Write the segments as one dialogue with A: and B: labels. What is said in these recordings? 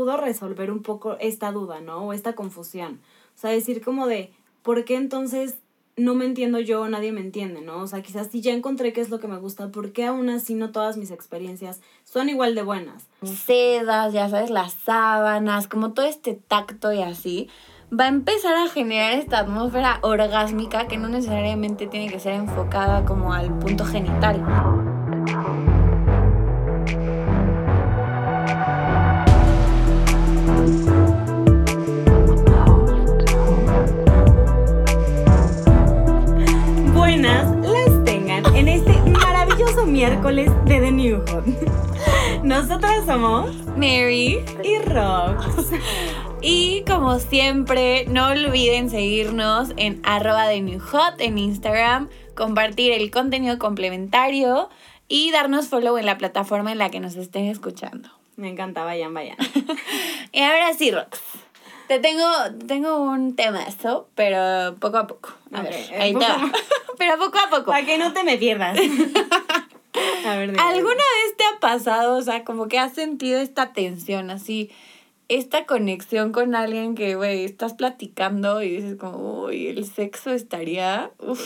A: pudo resolver un poco esta duda, ¿no? O esta confusión. O sea, decir como de, ¿por qué entonces no me entiendo yo, nadie me entiende, ¿no? O sea, quizás si ya encontré qué es lo que me gusta, ¿por qué aún así no todas mis experiencias son igual de buenas?
B: Sedas, ya sabes, las sábanas, como todo este tacto y así, va a empezar a generar esta atmósfera orgásmica que no necesariamente tiene que ser enfocada como al punto genital.
A: Buenas las tengan en este maravilloso miércoles de The New Hot. Nosotras somos
B: Mary
A: y Rox.
B: Y como siempre, no olviden seguirnos en @TheNewHot en Instagram, compartir el contenido complementario y darnos follow en la plataforma en la que nos estén escuchando.
A: Me encanta, vayan.
B: Y ahora sí, Rox. Te tengo un temazo, pero poco a poco. A ver, ahí te va. Pero poco a poco.
A: Para que no te me pierdas. A ver,
B: ¿Alguna vez te ha pasado, o sea, como que has sentido esta tensión, así, esta conexión con alguien que, güey, estás platicando y dices como, uy, el sexo estaría...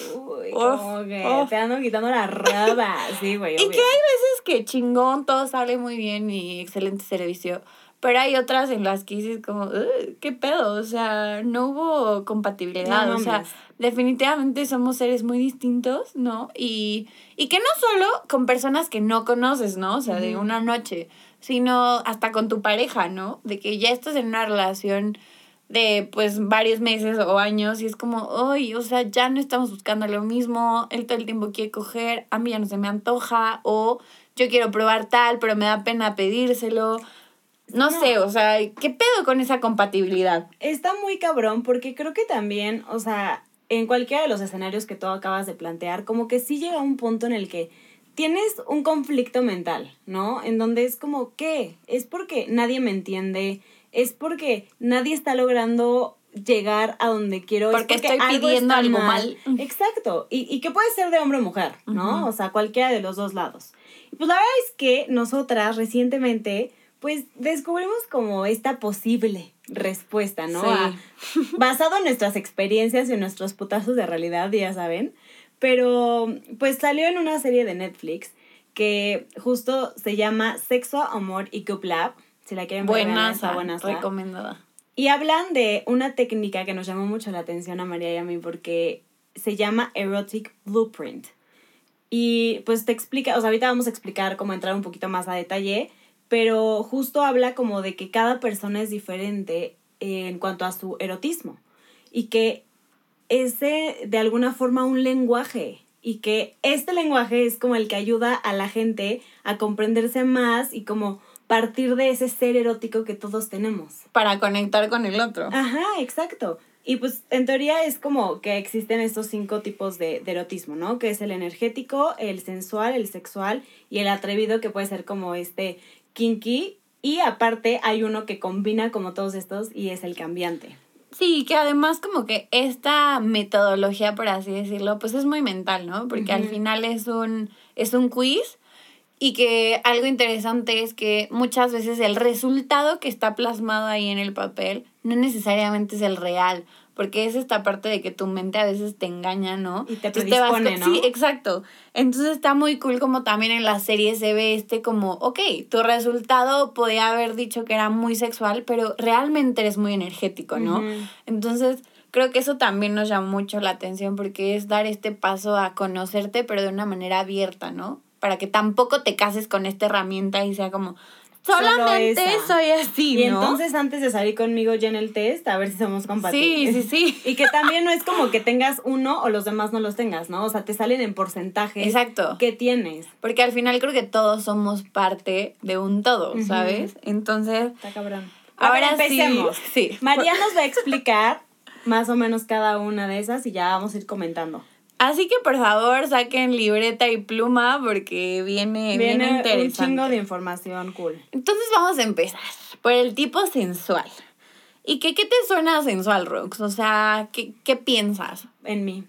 A: como que te ando quitando la raba. Sí, güey,
B: y
A: obvio.
B: que hay veces que chingón, todo sale muy bien y excelente servicio, pero hay otras en las que dices como, ¿qué pedo? O sea, no hubo compatibilidad,
A: No,
B: o sea, definitivamente somos seres muy distintos, ¿no? Y que no solo con personas que no conoces, ¿no? O sea, de una noche, sino hasta con tu pareja, ¿no? De que ya estás en una relación de, pues, varios meses o años y es como, uy, o sea, ya no estamos buscando lo mismo, él todo el tiempo quiere coger, a mí ya no se me antoja, o yo quiero probar tal, pero me da pena pedírselo. No sé, o sea, ¿qué pedo con esa compatibilidad?
A: Está muy cabrón porque creo que también, o sea, en cualquiera de los escenarios que tú acabas de plantear, como que sí llega un punto en el que tienes un conflicto mental, ¿no? En donde es como, ¿qué? Es porque nadie me entiende, es porque nadie está logrando llegar a donde quiero.
B: Porque
A: es porque
B: estoy pidiendo algo mal.
A: Exacto. Y que puede ser de hombre o mujer, ¿no? O sea, cualquiera de los dos lados. Y pues la verdad es que nosotras recientemente pues descubrimos como esta posible respuesta, ¿no?
B: Sí.
A: Basado en nuestras experiencias y en nuestros putazos de realidad, ya saben. Pero pues salió en una serie de Netflix que justo se llama Sexo, Amor y Cup Lab. Si la quieren ver,
B: buenaza,
A: buenaza.
B: recomendada.
A: Y hablan de una técnica que nos llamó mucho la atención a María y a mí porque se llama Erotic Blueprint. Y pues te explica, o sea, ahorita vamos a explicar cómo entrar un poquito más a detalle, pero justo habla como de que cada persona es diferente en cuanto a su erotismo y que es de alguna forma un lenguaje y que este lenguaje es como el que ayuda a la gente a comprenderse más y como partir de ese ser erótico que todos tenemos.
B: Para conectar con el otro.
A: Ajá, exacto. Y pues en teoría es como que existen estos 5 tipos de erotismo, ¿no? Que es el energético, el sensual, el sexual y el atrevido, que puede ser como kinky. Y aparte hay uno que combina como todos estos y es el cambiante.
B: Sí, que además como que esta metodología, por así decirlo, pues es muy mental, ¿no? Porque al final es un quiz. Y que algo interesante es que muchas veces el resultado que está plasmado ahí en el papel no necesariamente es el real, porque es esta parte de que tu mente a veces te engaña, ¿no?
A: Y te predispone, ¿no?
B: Sí, exacto. Entonces está muy cool como también en la serie se ve como, ok, tu resultado podía haber dicho que era muy sexual, pero realmente eres muy energético, ¿no? Entonces creo que eso también nos llama mucho la atención porque es dar este paso a conocerte, pero de una manera abierta, ¿no? Para que tampoco te cases con esta herramienta y sea como, solamente soy así, ¿no?
A: Y entonces antes de salir conmigo ya en el test, a ver si somos compatibles.
B: Sí.
A: Y que también no es como que tengas uno o los demás no los tengas, ¿no? O sea, te salen en porcentajes.
B: Exacto.
A: ¿Qué tienes?
B: Porque al final creo que todos somos parte de un todo, ¿sabes? Entonces...
A: Está cabrón.
B: Ahora
A: empecemos.
B: Sí.
A: María nos va a explicar más o menos cada una de esas y ya vamos a ir comentando.
B: Así que por favor saquen libreta y pluma porque viene interesante.
A: Un chingo de información cool.
B: Entonces vamos a empezar por el tipo sensual. ¿Y qué te suena sensual, Rox? O sea, ¿qué piensas?
A: En mí.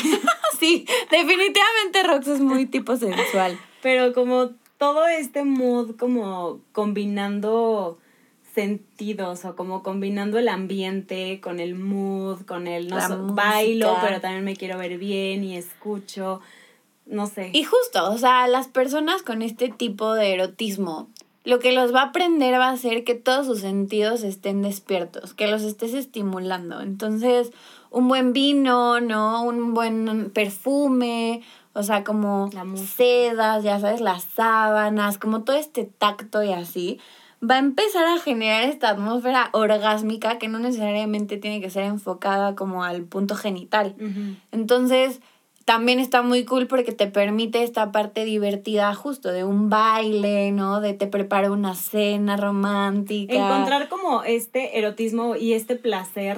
B: Sí, definitivamente Rox es muy tipo sensual.
A: Pero como todo este mood como combinando sentidos o como combinando el ambiente con el mood, con el
B: música.
A: Bailo, pero también me quiero ver bien y escucho, no sé.
B: Y justo, o sea, las personas con este tipo de erotismo, lo que los va a aprender va a ser que todos sus sentidos estén despiertos, que los estés estimulando. Entonces, un buen vino, ¿no? Un buen perfume, o sea, como sedas, ya sabes, las sábanas, como todo este tacto y así, va a empezar a generar esta atmósfera orgásmica que no necesariamente tiene que ser enfocada como al punto genital.
A: Uh-huh.
B: Entonces, también está muy cool porque te permite esta parte divertida justo de un baile, ¿no? De te prepara una cena romántica.
A: Encontrar como este erotismo y este placer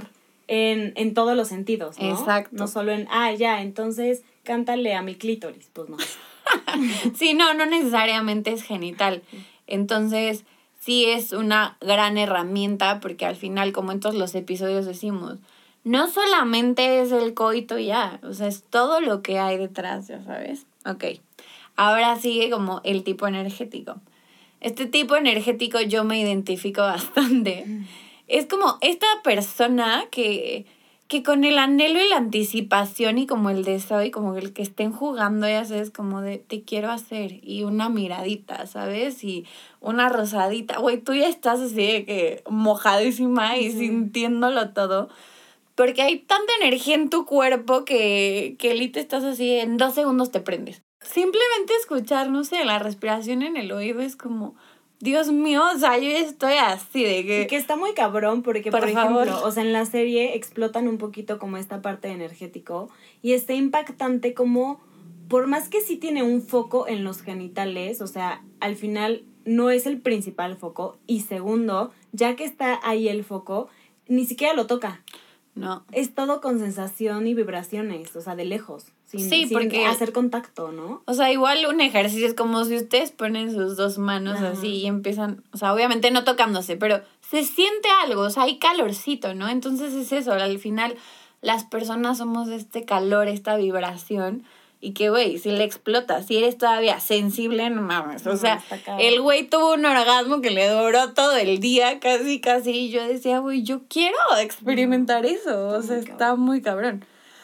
A: en todos los sentidos, ¿no?
B: Exacto.
A: No solo en, entonces cántale a mi clítoris, pues no.
B: Sí, no necesariamente es genital. Entonces, sí es una gran herramienta porque al final, como en todos los episodios decimos, no solamente es el coito ya, o sea, es todo lo que hay detrás, ya sabes. Ok, ahora sigue como el tipo energético. Este tipo energético yo me identifico bastante. Es como esta persona que con el anhelo y la anticipación y como el deseo y como el que estén jugando, ya sabes, como de te quiero hacer y una miradita, ¿sabes? Y una rosadita. Güey, tú ya estás así de que mojadísima y sintiéndolo todo. Porque hay tanta energía en tu cuerpo que ahorita estás así, en 2 segundos te prendes. Simplemente escuchar, no sé, la respiración en el oído es como, Dios mío, o sea, yo estoy así de que...
A: Y que está muy cabrón porque, por ejemplo, o sea, en la serie explotan un poquito como esta parte energético y está impactante como, por más que sí tiene un foco en los genitales, o sea, al final no es el principal foco y segundo, ya que está ahí el foco, ni siquiera lo toca.
B: No.
A: Es todo con sensación y vibraciones, o sea, de lejos. Sin
B: porque
A: hacer contacto, ¿no?
B: O sea, igual un ejercicio es como si ustedes ponen sus 2 manos así y empiezan, o sea, obviamente no tocándose, pero se siente algo, o sea, hay calorcito, ¿no? Entonces es eso, al final las personas somos este calor, esta vibración y que, güey, si le explotas, si eres todavía sensible, no mames, o sea, el güey tuvo un orgasmo que le duró todo el día, casi, y yo decía, güey, yo quiero experimentar eso, o sea, está muy cabrón.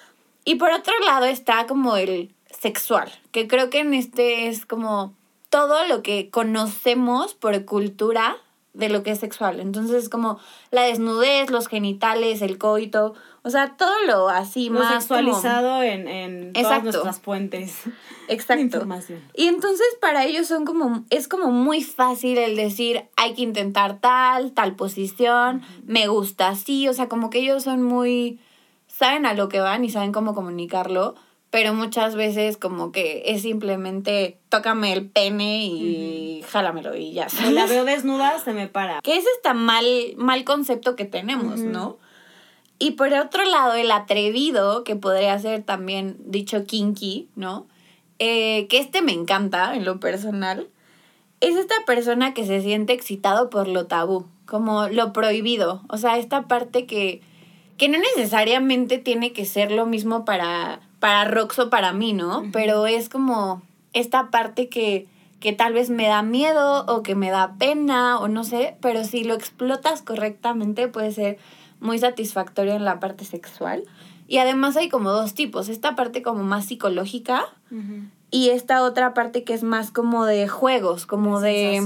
B: Y por otro lado está como el sexual, que creo que en este es como todo lo que conocemos por cultura de lo que es sexual. Entonces, como la desnudez, los genitales, el coito, o sea, todo lo así
A: lo
B: más
A: sexualizado como... en todas nuestras fuentes.
B: Exacto.
A: De información.
B: Y entonces para ellos es como muy fácil el decir, hay que intentar tal posición, me gusta así, o sea, como que ellos son muy... saben a lo que van y saben cómo comunicarlo, pero muchas veces como que es simplemente tócame el pene y jálamelo y ya sabes.
A: Si la veo desnuda, se me para.
B: Que es este mal concepto que tenemos, ¿no? Y por otro lado, el atrevido, que podría ser también dicho kinky, ¿no? Que me encanta en lo personal, es esta persona que se siente excitado por lo tabú, como lo prohibido. O sea, esta parte que no necesariamente tiene que ser lo mismo para Rox o para mí, ¿no? Pero es como esta parte que tal vez me da miedo o que me da pena o no sé, pero si lo explotas correctamente puede ser muy satisfactorio en la parte sexual. Y además hay como 2 tipos, esta parte como más psicológica y esta otra parte que es más como de juegos, como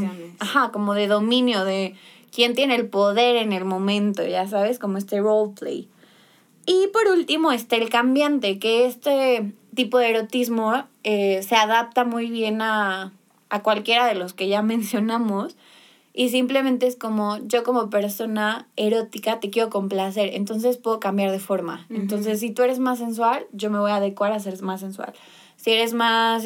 B: como de dominio, de quién tiene el poder en el momento, ya sabes, como este roleplay. Y por último está el cambiante, que este tipo de erotismo se adapta muy bien a cualquiera de los que ya mencionamos y simplemente es como yo como persona erótica te quiero complacer, entonces puedo cambiar de forma. Entonces si tú eres más sensual, yo me voy a adecuar a ser más sensual. Si eres más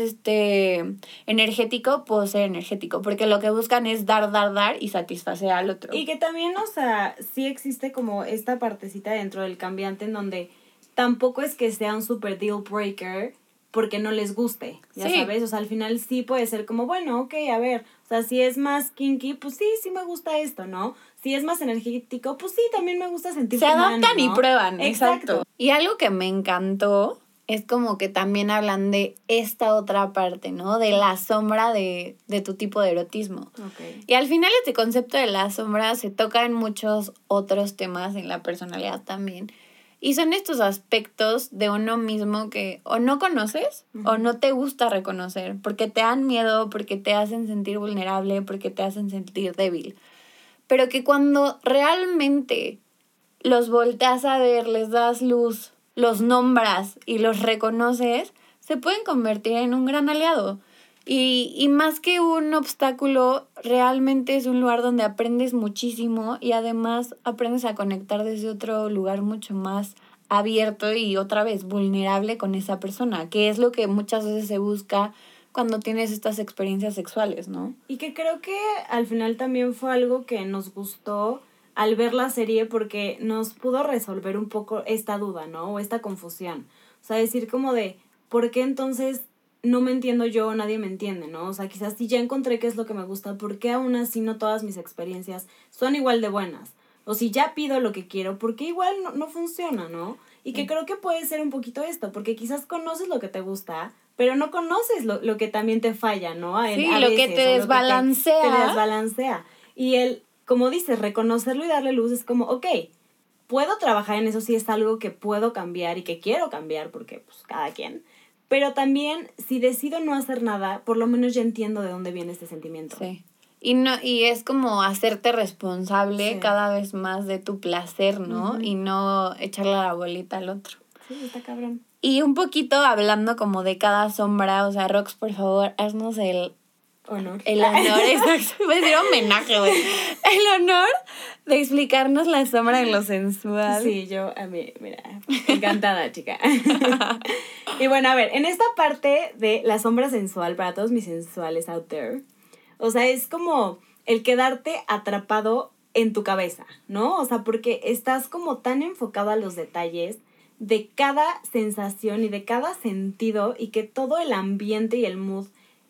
B: energético, puedo ser energético. Porque lo que buscan es dar y satisfacer al otro.
A: Y que también, o sea, sí existe como esta partecita dentro del cambiante en donde tampoco es que sea un super deal breaker porque no les guste, ya sabes. O sea, al final sí puede ser como, bueno, ok, a ver. O sea, si es más kinky, pues sí me gusta esto, ¿no? Si es más energético, pues sí, también me gusta sentir
B: se adaptan, ¿no? Y prueban,
A: exacto.
B: Y algo que me encantó es como que también hablan de esta otra parte, ¿no? De la sombra de tu tipo de erotismo.
A: Okay.
B: Y al final este concepto de la sombra se toca en muchos otros temas en la personalidad también. Y son estos aspectos de uno mismo que o no conoces o no te gusta reconocer, porque te dan miedo, porque te hacen sentir vulnerable, porque te hacen sentir débil. Pero que cuando realmente los volteas a ver, les das luz, los nombras y los reconoces, se pueden convertir en un gran aliado. Y más que un obstáculo, realmente es un lugar donde aprendes muchísimo y además aprendes a conectar desde otro lugar mucho más abierto y otra vez vulnerable con esa persona, que es lo que muchas veces se busca cuando tienes estas experiencias sexuales, ¿no?
A: Y que creo que al final también fue algo que nos gustó al ver la serie porque nos pudo resolver un poco esta duda, ¿no? O esta confusión. O sea, decir como de, ¿por qué entonces no me entiendo yo, nadie me entiende, ¿no? O sea, quizás si ya encontré qué es lo que me gusta, ¿por qué aún así no todas mis experiencias son igual de buenas? O si ya pido lo que quiero, ¿por qué igual no funciona, no? Y que creo que puede ser un poquito esto, porque quizás conoces lo que te gusta, pero no conoces lo que también te falla, ¿no?
B: Sí, lo que te desbalancea.
A: Te desbalancea. Y como dices, reconocerlo y darle luz es como, ok, puedo trabajar en eso si es algo que puedo cambiar y que quiero cambiar, porque pues cada quien. Pero también, si decido no hacer nada, por lo menos ya entiendo de dónde viene este sentimiento.
B: Sí. Y es como hacerte responsable cada vez más de tu placer, ¿no? Y no echarle la bolita al otro.
A: Sí, está cabrón.
B: Y un poquito hablando como de cada sombra, o sea, Rox, por favor, haznos el
A: honor.
B: El honor, exacto. Voy a decir homenaje, güey. El honor de explicarnos la sombra de lo sensual.
A: Sí, a mí, mira, encantada, chica. Y bueno, a ver, en esta parte de la sombra sensual, para todos mis sensuales out there, o sea, es como el quedarte atrapado en tu cabeza, ¿no? O sea, porque estás como tan enfocado a los detalles de cada sensación y de cada sentido y que todo el ambiente y el mood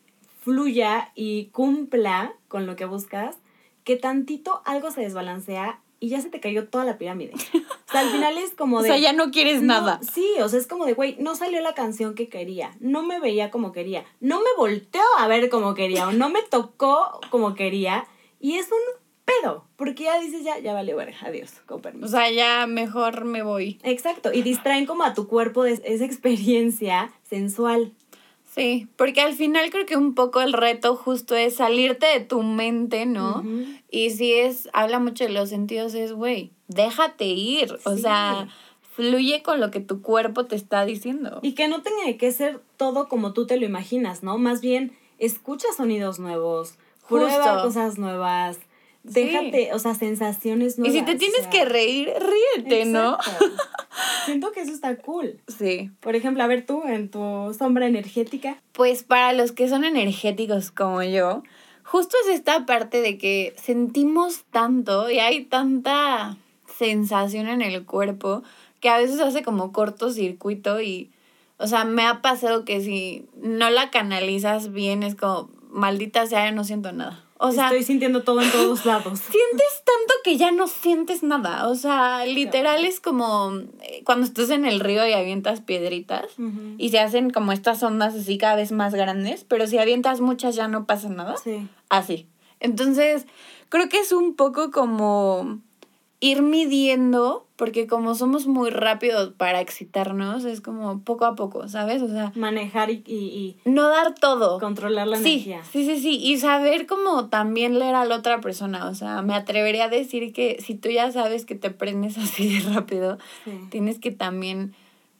A: fluya y cumpla con lo que buscas, que tantito algo se desbalancea y ya se te cayó toda la pirámide. O sea, al final es como de...
B: O sea, ya no quieres nada.
A: Sí, o sea, es como de, güey, no salió la canción que quería, no me veía como quería, no me volteó a ver como quería o no me tocó como quería y es un pedo, porque ya dices, ya vale, verga, adiós, con permiso.
B: O sea, ya mejor me voy.
A: Exacto, y distraen como a tu cuerpo de esa experiencia sensual.
B: Sí, porque al final creo que un poco el reto justo es salirte de tu mente, ¿no? Uh-huh. Y si habla mucho de los sentidos, es, güey, déjate ir. O sea, fluye con lo que tu cuerpo te está diciendo.
A: Y que no tenga que ser todo como tú te lo imaginas, ¿no? Más bien, escucha sonidos nuevos, prueba cosas nuevas, déjate, o sea, sensaciones nuevas.
B: Y si te tienes que reír, ríete, ¿no?
A: Siento que eso está cool.
B: Sí.
A: Por ejemplo, a ver tú, en tu sombra energética.
B: Pues para los que son energéticos como yo, justo es esta parte de que sentimos tanto y hay tanta sensación en el cuerpo que a veces hace como cortocircuito y, o sea, me ha pasado que si no la canalizas bien es como, maldita sea, no siento nada. O sea,
A: estoy sintiendo todo en todos lados.
B: Sientes tanto que ya no sientes nada. O sea, literal es como cuando estás en el río y avientas piedritas y se hacen como estas ondas así cada vez más grandes, pero si avientas muchas ya no pasa nada.
A: Sí.
B: Así. Entonces, creo que es un poco como ir midiendo, porque como somos muy rápidos para excitarnos, es como poco a poco, ¿sabes? O sea,
A: manejar y
B: no dar todo.
A: Controlar la energía.
B: Sí. Y saber cómo también leer a la otra persona. O sea, me atrevería a decir que si tú ya sabes que te prendes así de rápido, tienes que también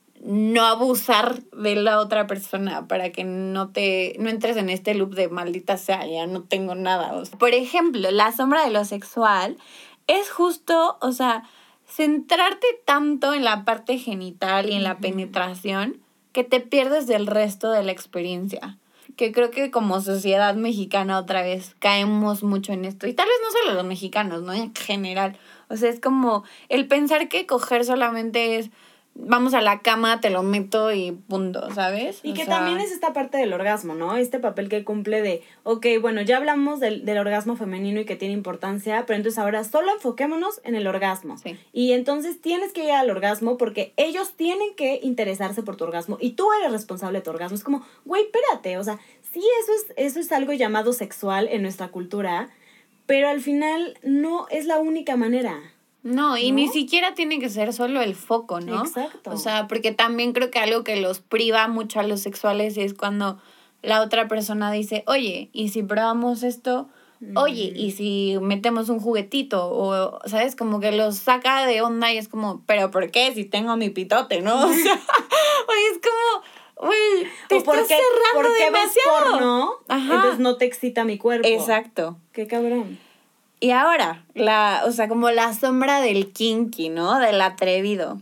B: no abusar de la otra persona para que no entres en este loop de maldita sea, ya no tengo nada. O sea, por ejemplo, la sombra de lo sexual es justo, o sea, centrarte tanto en la parte genital y en la penetración que te pierdes del resto de la experiencia. Que creo que como sociedad mexicana otra vez caemos mucho en esto. Y tal vez no solo los mexicanos, ¿no? En general. O sea, es como el pensar que coger solamente es vamos a la cama, te lo meto y punto, ¿sabes?
A: Y que también es esta parte del orgasmo, ¿no? Este papel que cumple de, ok, bueno, ya hablamos del orgasmo femenino y que tiene importancia, pero entonces ahora solo enfoquémonos en el orgasmo.
B: Sí.
A: Y entonces tienes que llegar al orgasmo porque ellos tienen que interesarse por tu orgasmo y tú eres responsable de tu orgasmo. Es como, güey, espérate, o sea, sí, eso es algo llamado sexual en nuestra cultura, pero al final no es la única manera.
B: No, y ni siquiera tiene que ser solo el foco, ¿no?
A: Exacto.
B: O sea, porque también creo que algo que los priva mucho a los sexuales es cuando la otra persona dice, oye, ¿y si probamos esto? Oye, ¿y si metemos un juguetito? O, ¿sabes? Como que los saca de onda y es como, ¿pero por qué? Si tengo mi pitote, ¿no? O sea, oye, es como, güey, te estás cerrando demasiado.
A: Ves porno, entonces no te excita mi cuerpo.
B: Exacto.
A: Qué cabrón.
B: Y ahora, o sea, como la sombra del kinky, ¿no? Del atrevido.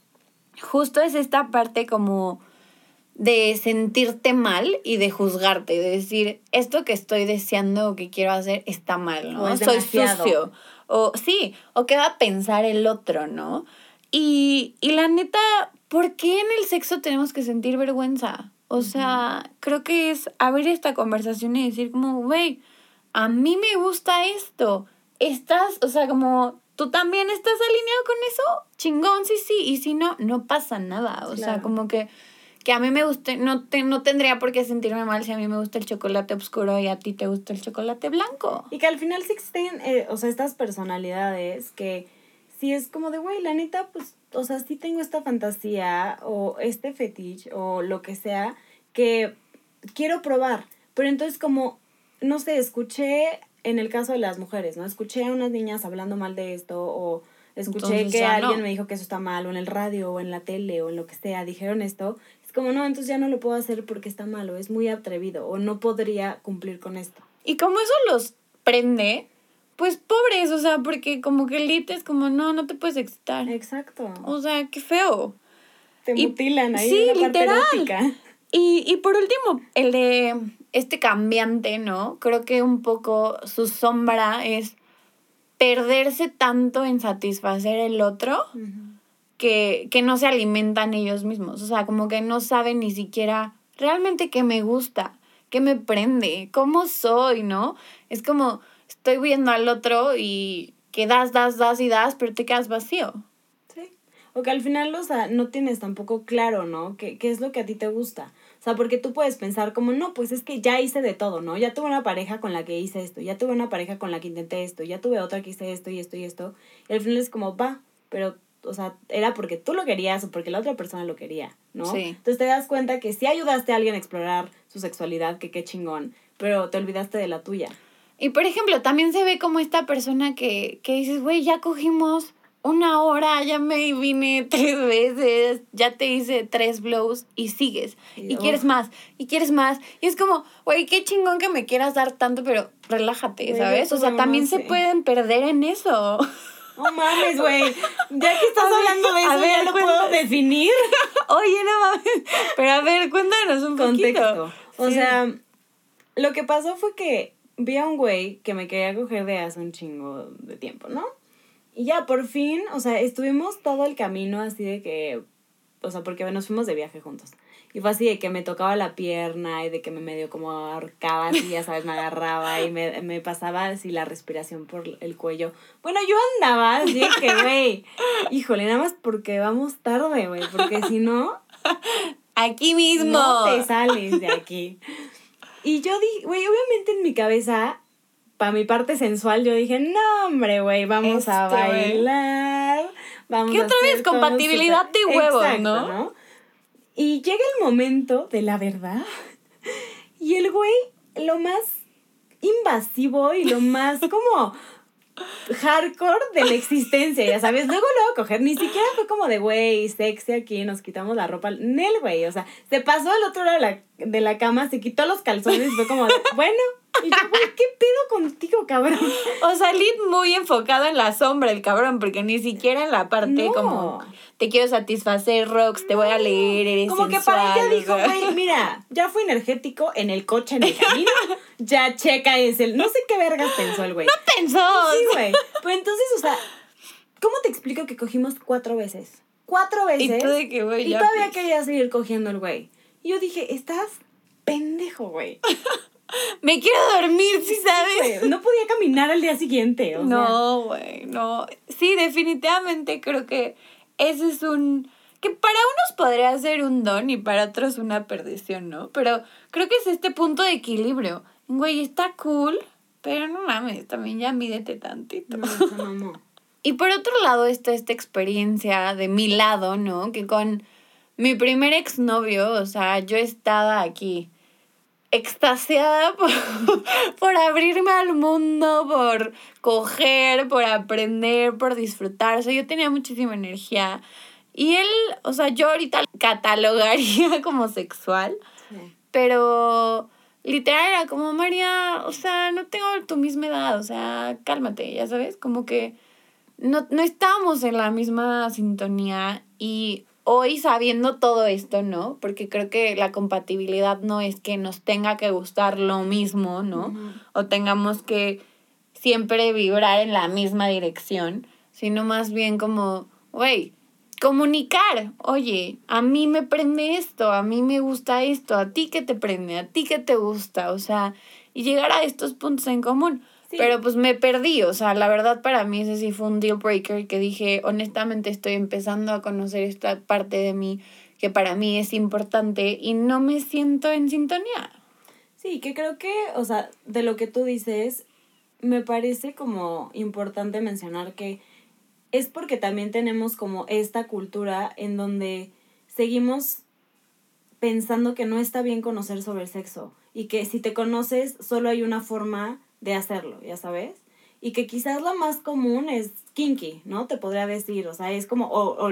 B: Justo es esta parte como de sentirte mal y de juzgarte, de decir, esto que estoy deseando o que quiero hacer está mal, ¿no?
A: O es
B: soy
A: demasiado.
B: sucio. O sí, o qué va a pensar el otro, ¿no? Y la neta, ¿por qué en el sexo tenemos que sentir vergüenza? O sea, creo que es abrir esta conversación y decir como, güey, a mí me gusta esto. O sea, como, ¿tú también estás alineado con eso? Chingón, sí. Y si no, no pasa nada. O sea, como que a mí me guste, no tendría por qué sentirme mal si a mí me gusta el chocolate oscuro y a ti te gusta el chocolate blanco.
A: Y que al final sí existen, o sea, estas personalidades que sí es como de, güey, la neta, pues, o sea, sí tengo esta fantasía o este fetiche o lo que sea que quiero probar. Pero entonces como, no sé, escuché en el caso de las mujeres, ¿no? Escuché a unas niñas hablando mal de esto o escuché entonces, que alguien me dijo que eso está mal o en el radio o en la tele o en lo que sea, dijeron esto. Es como, no, entonces ya no lo puedo hacer porque está malo, es muy atrevido o no podría cumplir con esto.
B: Y como eso los prende, pues pobres, o sea, porque como que el lit es como, no te puedes excitar.
A: Exacto.
B: O sea, qué feo.
A: Te mutilan ahí
B: sí,
A: en la parte erótica.
B: Y por último, el de este cambiante, ¿no? Creo que un poco su sombra es perderse tanto en satisfacer el otro que no se alimentan ellos mismos. O sea, como que no saben ni siquiera realmente qué me gusta, qué me prende, cómo soy, ¿no? Es como, estoy viendo al otro y que das, pero te quedas vacío.
A: Sí. O que al final, o sea, no tienes tampoco claro, ¿no? ¿Qué es lo que a ti te gusta? O sea, porque tú puedes pensar como, no, pues es que ya hice de todo, ¿no? Ya tuve una pareja con la que hice esto, ya tuve una pareja con la que intenté esto, ya tuve otra que hice esto y esto y esto. Y al final es como, va, pero, o sea, era porque tú lo querías o porque la otra persona lo quería, ¿no?
B: Sí.
A: Entonces te das cuenta que sí ayudaste a alguien a explorar su sexualidad, que qué chingón, pero te olvidaste de la tuya.
B: Y, por ejemplo, también se ve como esta persona que dices, güey, ya cogimos 1 hora, ya me vine 3 veces, ya te hice 3 blows y sigues. Y quieres más, y quieres más. Y es como, güey, qué chingón que me quieras dar tanto, pero relájate, ¿sabes? O sea, también se pueden perder en eso.
A: No mames, güey. Ya que estás hablando de eso, ya lo puedo definir.
B: Oye, no mames. Pero a ver, cuéntanos un poquito.
A: O sea, lo que pasó fue que vi a un güey que me quería coger de hace un chingo de tiempo, ¿no? Y ya, por fin, o sea, estuvimos todo el camino así de que, o sea, porque nos fuimos de viaje juntos. Y fue así de que me tocaba la pierna y de que me medio como ahorcaba así, ya sabes, me agarraba y me pasaba así la respiración por el cuello. Bueno, yo andaba así de que, güey, híjole, nada más porque vamos tarde, güey, porque si no...
B: Aquí mismo.
A: No te sales de aquí. Y yo dije, güey, obviamente en mi cabeza, para mi parte sensual, yo dije, no, hombre, güey, vamos a bailar. Vamos
B: ¿qué otra vez? Compatibilidad de huevos, ¿no?
A: Y llega el momento de la verdad. Y el güey, lo más invasivo y lo más como hardcore de la existencia, ya sabes. Luego coger, ni siquiera fue como de, güey, sexy aquí, nos quitamos la ropa. Nel, güey, o sea, se pasó al otro lado de la cama, se quitó los calzones y fue como, bueno... Y yo, güey, ¿qué pedo contigo, cabrón?
B: O sea, Lid muy enfocado en la sombra, el cabrón, porque ni siquiera en la parte como te quiero satisfacer, Rox, te voy a leer, eres
A: como
B: sensual.
A: Que para ella dijo, güey, mira, ya fue energético en el coche, en el camino, ya checa no sé qué vergas pensó el güey.
B: No pensó.
A: Sí, güey. Pero entonces, o sea, ¿cómo te explico que cogimos 4 veces? 4 veces.
B: Y tú de que, güey,
A: y
B: ya,
A: todavía
B: pues.
A: quería seguir cogiendo el güey. Y yo dije, estás pendejo, güey.
B: Me quiero dormir, ¿sí sabes?
A: Güey, no podía caminar al día siguiente, o sea.
B: No, güey, no. Sí, definitivamente creo que ese es que para unos podría ser un don y para otros una perdición, ¿no? Pero creo que es este punto de equilibrio. Güey, está cool, pero no mames, también ya mídete tantito.
A: No, se mamó.
B: Y por otro lado está esta experiencia de mi lado, ¿no? Que con mi primer exnovio, o sea, yo estaba aquí extasiada por abrirme al mundo, por coger, por aprender, por disfrutar. O sea, yo tenía muchísima energía. Y él, o sea, yo ahorita catalogaría como sexual,
A: Sí.
B: pero literal era como, María, o sea, no tengo tu misma edad, o sea, cálmate, ya sabes, como que no estábamos en la misma sintonía y hoy sabiendo todo esto, ¿no? Porque creo que la compatibilidad no es que nos tenga que gustar lo mismo, ¿no?
A: Ujú.
B: O tengamos que siempre vibrar en la misma dirección, sino más bien como, güey, comunicar, oye, a mí me prende esto, a mí me gusta esto, a ti qué te prende, a ti qué te gusta, o sea, y llegar a estos puntos en común.
A: Sí.
B: Pero pues me perdí, o sea, la verdad para mí ese sí fue un deal breaker que dije, honestamente estoy empezando a conocer esta parte de mí que para mí es importante y no me siento en sintonía.
A: Sí, que creo que, o sea, de lo que tú dices, me parece como importante mencionar que es porque también tenemos como esta cultura en donde seguimos pensando que no está bien conocer sobre el sexo y que si te conoces solo hay una forma de hacerlo, ya sabes, y que quizás la más común es kinky, ¿no? Te podría decir, o sea, es como,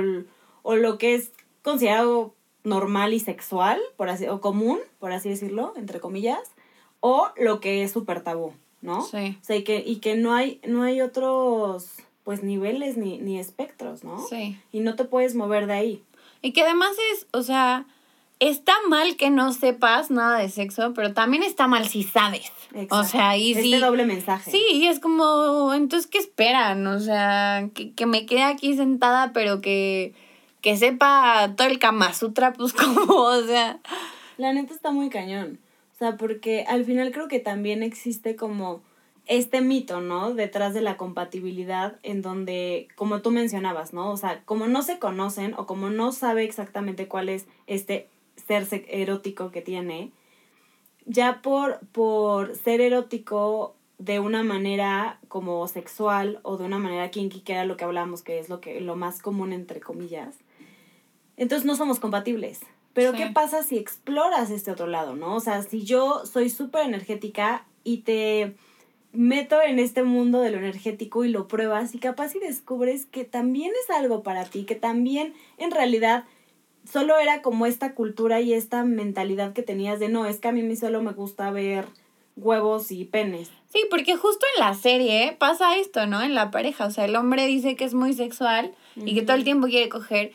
A: o lo que es considerado normal y sexual, por así, o común, por así decirlo, entre comillas, o lo que es súper tabú, ¿no?
B: Sí.
A: O sea, y que no hay otros, pues, niveles ni espectros, ¿no?
B: Sí.
A: Y no te puedes mover de ahí.
B: Y que además es, o sea, está mal que no sepas nada de sexo, pero también está mal si sabes.
A: Exacto.
B: O sea, y sí.
A: Doble mensaje.
B: Sí, y es como, entonces, ¿qué esperan? O sea, que me quede aquí sentada, pero que sepa todo el Kama Sutra, pues como, o sea.
A: La neta está muy cañón. O sea, porque al final creo que también existe como este mito, ¿no? Detrás de la compatibilidad en donde, como tú mencionabas, ¿no? O sea, como no se conocen o como no sabe exactamente cuál es este ser erótico que tiene, ya por ser erótico de una manera como sexual o de una manera kinky, que era lo que hablábamos, que es lo más común entre comillas, entonces no somos compatibles. Pero
B: Sí.
A: ¿qué pasa si exploras este otro lado, no? O sea, si yo soy súper energética y te meto en este mundo de lo energético y lo pruebas y capaz y descubres que también es algo para ti, que también en realidad solo era como esta cultura y esta mentalidad que tenías de no, es que a mí solo me gusta ver huevos y penes.
B: Sí, porque justo en la serie pasa esto, ¿no? En la pareja, o sea, el hombre dice que es muy sexual y que todo el tiempo quiere coger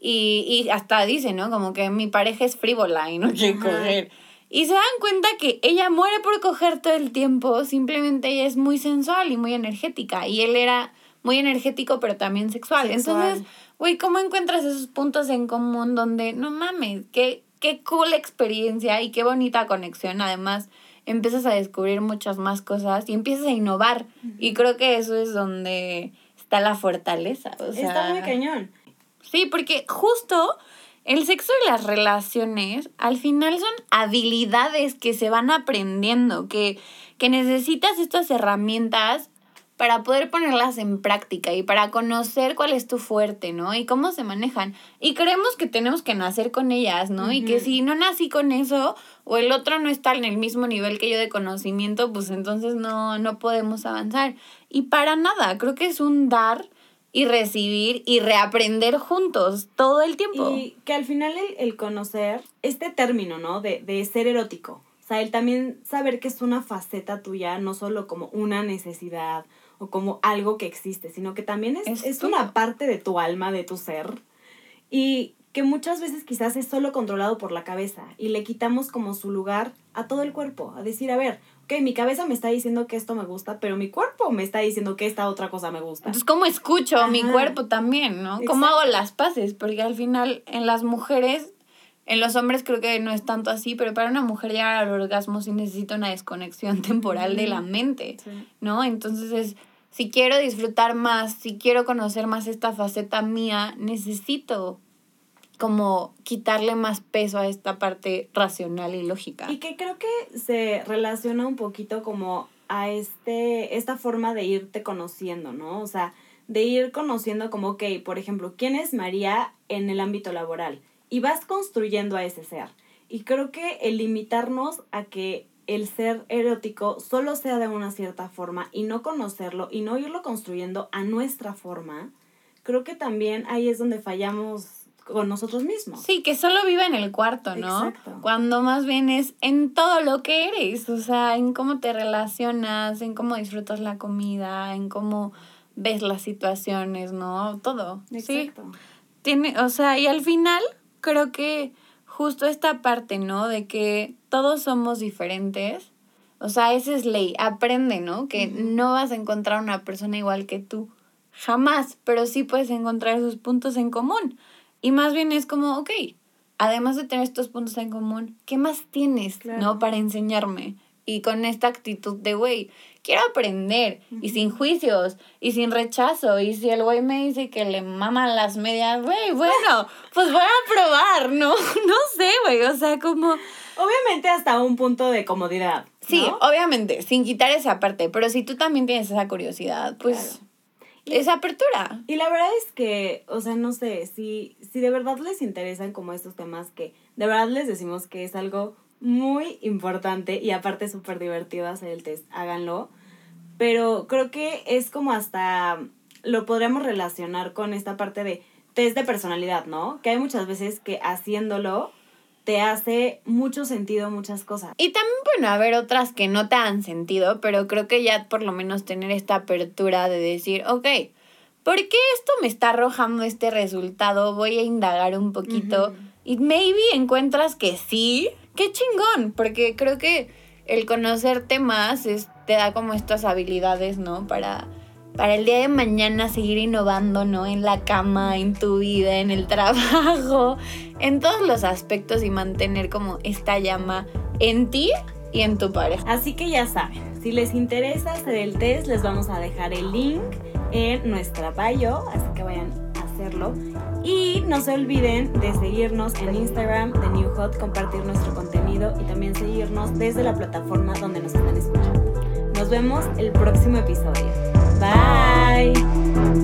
B: y hasta dice, ¿no? Como que mi pareja es frívola y no quiere coger. Y se dan cuenta que ella muere por coger todo el tiempo, simplemente ella es muy sensual y muy energética y él era muy energético pero también sexual. Entonces, güey, ¿cómo encuentras esos puntos en común donde, no mames, qué cool experiencia y qué bonita conexión? Además, empiezas a descubrir muchas más cosas y empiezas a innovar. Y creo que eso es donde está la fortaleza. O sea,
A: está muy cañón.
B: Sí, porque justo el sexo y las relaciones al final son habilidades que se van aprendiendo, que necesitas estas herramientas para poder ponerlas en práctica y para conocer cuál es tu fuerte, ¿no? Y cómo se manejan. Y creemos que tenemos que nacer con ellas, ¿no? Y que si no nací con eso o el otro no está en el mismo nivel que yo de conocimiento, pues entonces no podemos avanzar. Y para nada, creo que es un dar y recibir y reaprender juntos todo el tiempo.
A: Y que al final el conocer este término, ¿no? De ser erótico. O sea, el también saber que es una faceta tuya, no solo como una necesidad o como algo que existe, sino que también es una parte de tu alma, de tu ser. Y que muchas veces quizás es solo controlado por la cabeza y le quitamos como su lugar a todo el cuerpo. A decir, a ver, ok, mi cabeza me está diciendo que esto me gusta, pero mi cuerpo me está diciendo que esta otra cosa me gusta.
B: Entonces, ¿cómo escucho mi cuerpo también, no?
A: Exacto.
B: ¿Cómo hago las paces? Porque al final, en las mujeres, en los hombres creo que no es tanto así, pero para una mujer llegar al orgasmo sí necesita una desconexión temporal de la mente, ¿no? Entonces, si quiero disfrutar más, si quiero conocer más esta faceta mía, necesito como quitarle más peso a esta parte racional y lógica.
A: Y que creo que se relaciona un poquito como a esta forma de irte conociendo, ¿no? O sea, de ir conociendo como, ok, por ejemplo, ¿quién es María en el ámbito laboral? Y vas construyendo a ese ser. Y creo que el limitarnos a que el ser erótico solo sea de una cierta forma y no conocerlo y no irlo construyendo a nuestra forma, creo que también ahí es donde fallamos con nosotros mismos.
B: Sí, que solo vive en el cuarto, ¿no?
A: Exacto.
B: Cuando más bien es en todo lo que eres, o sea, en cómo te relacionas, en cómo disfrutas la comida, en cómo ves las situaciones, ¿no? Todo.
A: Exacto.
B: Sí. O sea, y al final creo que justo esta parte, ¿no? De que todos somos diferentes. O sea, esa es ley. Aprende, ¿no? Que no vas a encontrar una persona igual que tú. Jamás. Pero sí puedes encontrar sus puntos en común. Y más bien es como, ok, además de tener estos puntos en común, ¿qué más tienes, ¿no? Para enseñarme? Y con esta actitud de, güey, quiero aprender. Y sin juicios, y sin rechazo. Y si el güey me dice que le maman las medias, güey, bueno, pues voy a probar, ¿no? No sé, güey, o sea, como...
A: Obviamente hasta un punto de comodidad, ¿no?
B: Sí, obviamente, sin quitar esa parte. Pero si tú también tienes esa curiosidad, pues... Claro. Esa apertura.
A: Y la verdad es que, o sea, no sé, si de verdad les interesan como estos temas que de verdad les decimos que es algo muy importante y aparte súper divertido hacer el test, háganlo. Pero creo que es como hasta lo podríamos relacionar con esta parte de test de personalidad, ¿no? Que hay muchas veces que haciéndolo te hace mucho sentido muchas cosas.
B: Y también pueden haber otras que no te dan sentido, pero creo que ya por lo menos tener esta apertura de decir, ok, ¿por qué esto me está arrojando este resultado? Voy a indagar un poquito. Y maybe encuentras que sí, qué chingón, porque creo que el conocerte más te da como estas habilidades, ¿no? Para el día de mañana seguir innovando, ¿no? En la cama, en tu vida, en el trabajo, en todos los aspectos y mantener como esta llama en ti y en tu pareja.
A: Así que ya saben, si les interesa hacer el test, les vamos a dejar el link en nuestra bio, así que vayan a hacerlo. Y no se olviden de seguirnos en Instagram de New Hot, compartir nuestro contenido y también seguirnos desde la plataforma donde nos están escuchando. Nos vemos el próximo episodio. Bye.